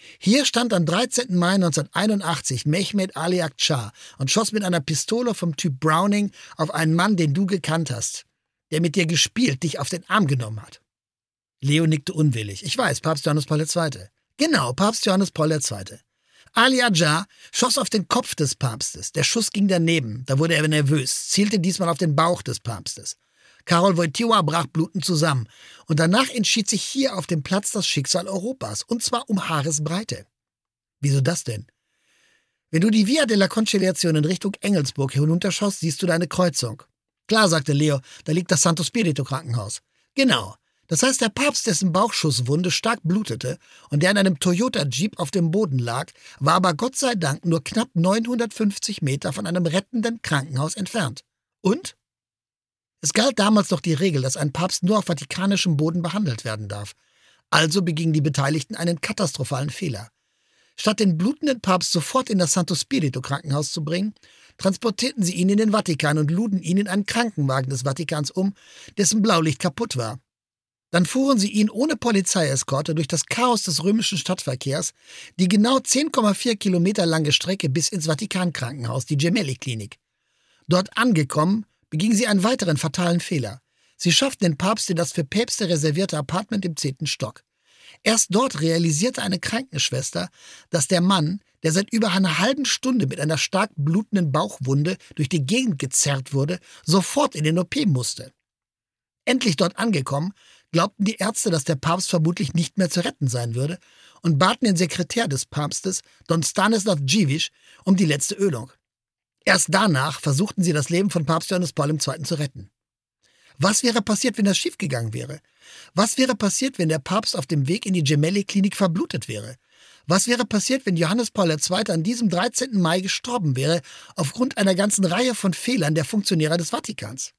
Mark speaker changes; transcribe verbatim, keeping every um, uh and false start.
Speaker 1: Hier stand am dreizehnten Mai neunzehnhunderteinundachtzig Mehmet Ali Akçar und schoss mit einer Pistole vom Typ Browning auf einen Mann, den du gekannt hast, der mit dir gespielt, dich auf den Arm genommen hat. Leo nickte unwillig. Ich weiß, Papst Johannes Paul der Zweite. Genau, Papst Johannes Paul der Zweite. Ali Akçar schoss auf den Kopf des Papstes. Der Schuss ging daneben. Da wurde er nervös, zielte diesmal auf den Bauch des Papstes. Karol Wojtyła brach blutend zusammen. Und danach entschied sich hier auf dem Platz das Schicksal Europas. Und zwar um Haaresbreite. Wieso das denn? Wenn du die Via della Conciliation in Richtung Engelsburg hinunterschaust, siehst du deine Kreuzung. Klar, sagte Leo, da liegt das Santo Spirito Krankenhaus. Genau. Das heißt, der Papst, dessen Bauchschusswunde stark blutete und der in einem Toyota Jeep auf dem Boden lag, war aber Gott sei Dank nur knapp neunhundertfünfzig Meter von einem rettenden Krankenhaus entfernt. Und? Es galt damals noch die Regel, dass ein Papst nur auf vatikanischem Boden behandelt werden darf. Also begingen die Beteiligten einen katastrophalen Fehler. Statt den blutenden Papst sofort in das Santo Spirito Krankenhaus zu bringen, transportierten sie ihn in den Vatikan und luden ihn in einen Krankenwagen des Vatikans um, dessen Blaulicht kaputt war. Dann fuhren sie ihn ohne Polizeieskorte durch das Chaos des römischen Stadtverkehrs, die genau zehn Komma vier Kilometer lange Strecke bis ins Vatikankrankenhaus, die Gemelli-Klinik. Dort angekommen, begingen sie einen weiteren fatalen Fehler. Sie schafften den Papst in das für Päpste reservierte Apartment im zehnten Stock. Erst dort realisierte eine Krankenschwester, dass der Mann, der seit über einer halben Stunde mit einer stark blutenden Bauchwunde durch die Gegend gezerrt wurde, sofort in den O P musste. Endlich dort angekommen, glaubten die Ärzte, dass der Papst vermutlich nicht mehr zu retten sein würde und baten den Sekretär des Papstes, Don Stanislav Dziwisz, um die letzte Ölung. Erst danach versuchten sie, das Leben von Papst Johannes Paul der Zweite zu retten. Was wäre passiert, wenn das schiefgegangen wäre? Was wäre passiert, wenn der Papst auf dem Weg in die Gemelli-Klinik verblutet wäre? Was wäre passiert, wenn Johannes Paul der Zweite an diesem dreizehnten Mai gestorben wäre, aufgrund einer ganzen Reihe von Fehlern der Funktionäre des Vatikans?